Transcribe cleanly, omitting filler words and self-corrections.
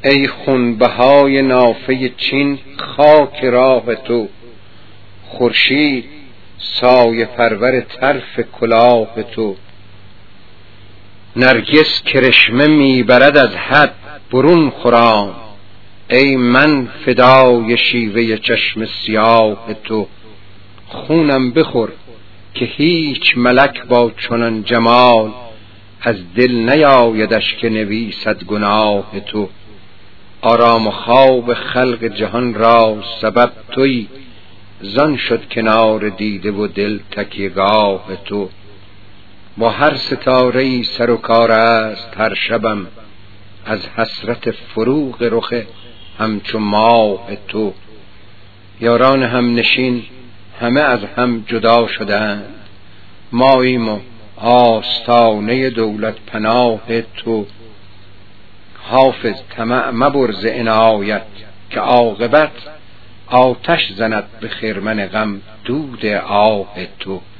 ای خونبهای نافه چین خاک راه تو، خورشید سایه پرور طرف کلاه تو. نرگس کرشمه میبرد از حد برون خرام، ای من فدای شیوه چشم سیاه تو. خونم بخور که هیچ ملک با چنان جمال، از دل نیایدش که نویسد گناه تو. آرام و خواب خلق جهان را سبب تویی، زان شد کنار دیده و دل تکیهگاه تو. با هر ستاره‌ای سر و کار است هر شبم، از حسرت فروغ رخ همچو ماه تو. یاران هم نشین همه از هم جدا شدند، ماییم و آستانه دولت پناه تو. حافظ طمع مبر ز عنایت که عاقبت، آتش زند به خرمن غم دود آه تو.